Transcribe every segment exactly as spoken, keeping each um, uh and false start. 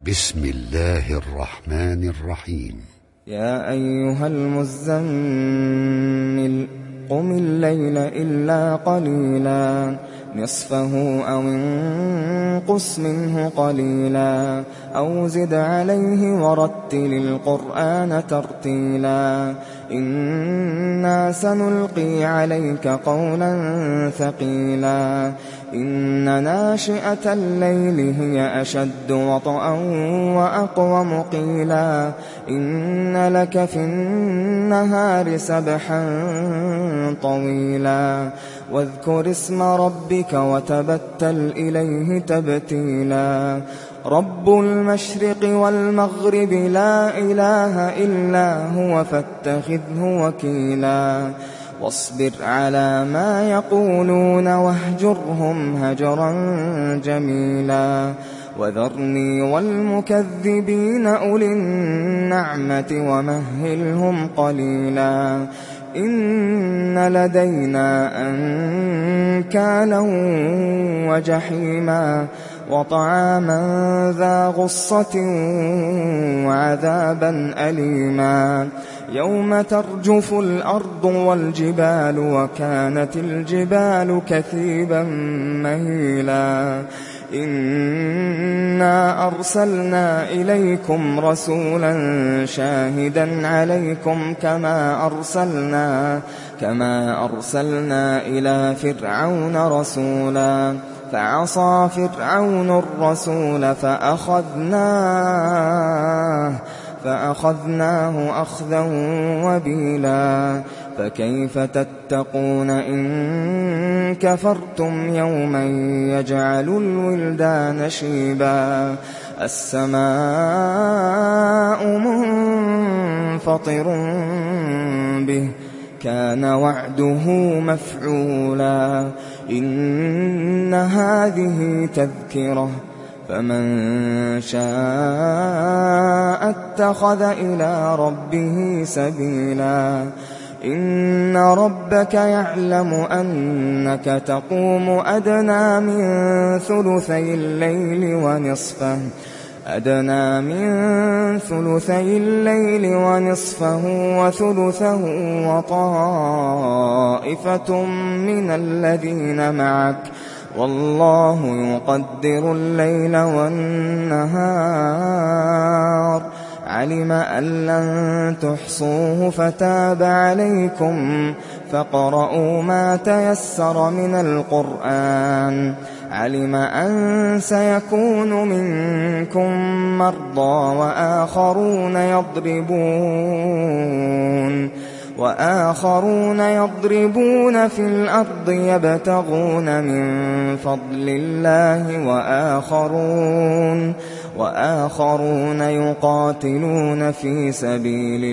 بسم الله الرحمن الرحيم. يا أيها المزمل قم الليل إلا قليلا نصفه أو انقص منه قليلا أو زد عليه ورتل القرآن ترتيلا إنا سنلقي عليك قولا ثقيلا إن ناشئة الليل هي أشد وطئا وأقوم قيلا إن لك في النهار سبحا طويلا واذكر اسم ربك وتبتل إليه تبتيلا رب المشرق والمغرب لا إله إلا هو فاتخذه وكيلا واصبر على ما يقولون واهجرهم هجرا جميلا وذرني والمكذبين أولي النعمة ومهلهم قليلا إن لدينا أنكالا وجحيما وطعاما ذا غصة وعذابا أليما يوم ترجف الأرض والجبال وكانت الجبال كثيبا مهيلا إنا أرسلنا إليكم رسولا شاهدا عليكم كما أرسلنا كما أرسلنا إلى فرعون رسولا فعصى فرعون الرسول فأخذناه فأخذناه أخذا وبيلا فكيف تتقون إن كفرتم يوما يجعل الولدان شيبا السماء منفطر به كان وعده مفعولا إن هذه تذكرة فمن شاء اتخذ إلى ربه سبيلا إن ربك يعلم أنك تقوم أدنى من ثلثي الليل ونصفه أدنى من ثلثي الليل ونصفه وثلثه وطائفة من الذين معك والله يقدر الليل والنهار علم أن لن تحصوه فتاب عليكم فاقرؤوا ما تيسر من القرآن علم أن سيكون منكم مرضى وآخرون يضربون وآخرون يضربون في الأرض يبتغون من فضل الله وآخرون وآخرون يقاتلون في سبيل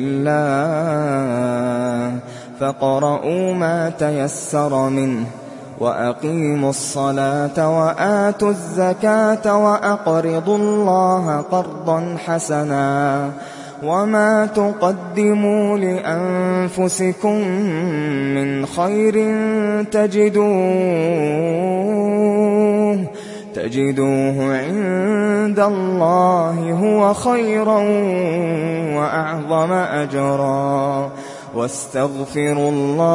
الله فاقرؤوا ما تيسر منه وأقيموا الصلاة وآتوا الزكاة وأقرضوا الله قرضا حسنا وما تقدموا لأنفسكم من خير تجدوه تجدوه عند الله هو خيرا وأعظم أجرا واستغفروا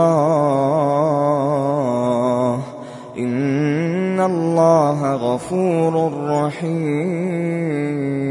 الله إن الله غفور رحيم.